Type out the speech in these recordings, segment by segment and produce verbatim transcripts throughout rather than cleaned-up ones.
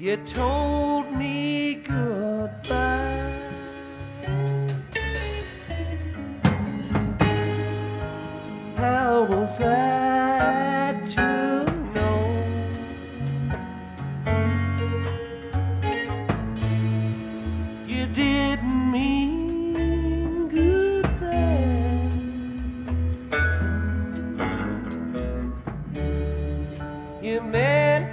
You told me goodbye. How was I to know you didn't mean goodbye? You meant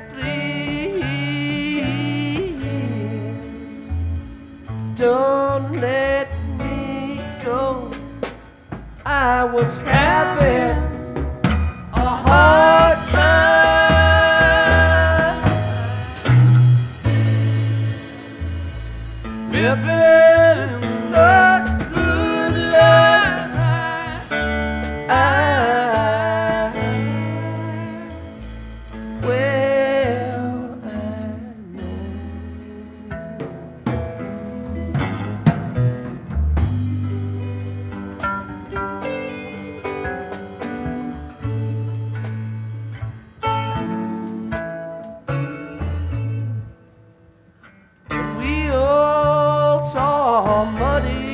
please don't let me go. I was having a hard time living the good life. I, well, I know we all saw muddy.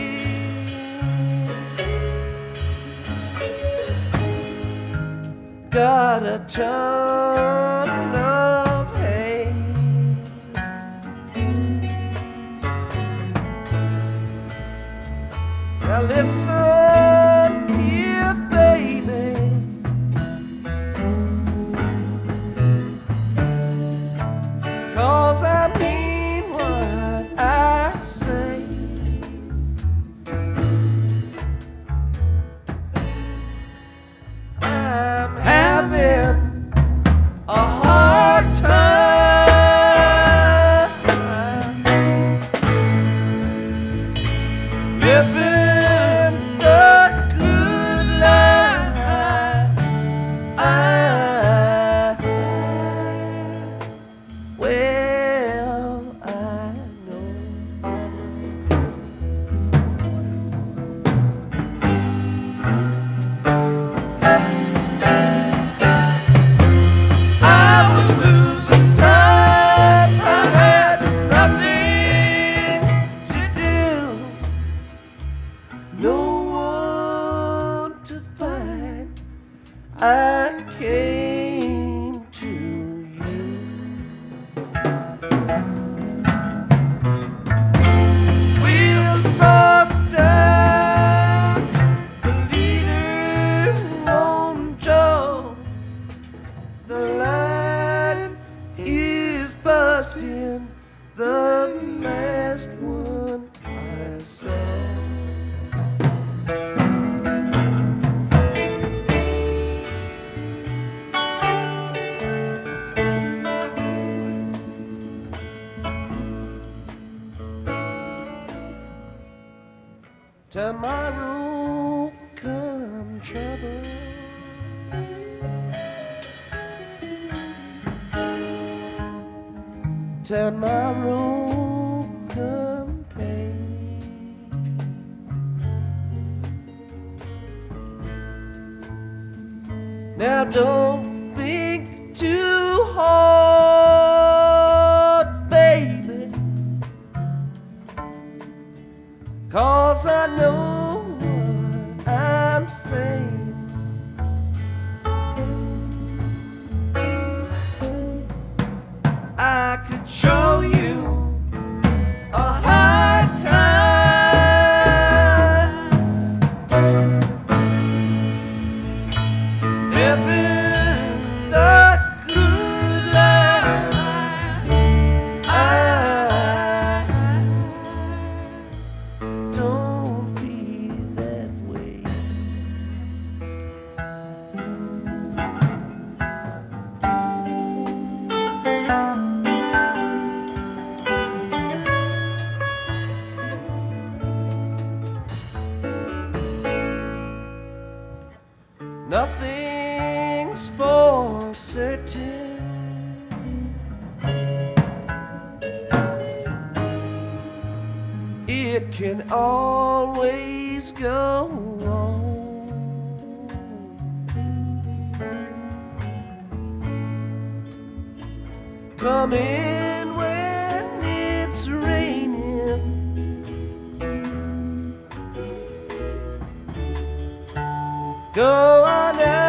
Got a ton of hay. Now listen here, baby. Cause I mean what I say. I'm having a hard time living the good life. I, well, I know I was losing time. I had nothing to do, no one to find. I came to you. Wheels broke down, the leader on Joe. The line is busting, the last one I saw. Tomorrow come trouble. Tomorrow come pain. Now don't think too hard, baby, cause I know what I'm saying. I could show you a hard time living the good life. I, don't be that way. Nothing's for certain. It can always go wrong. Come in when Go on now.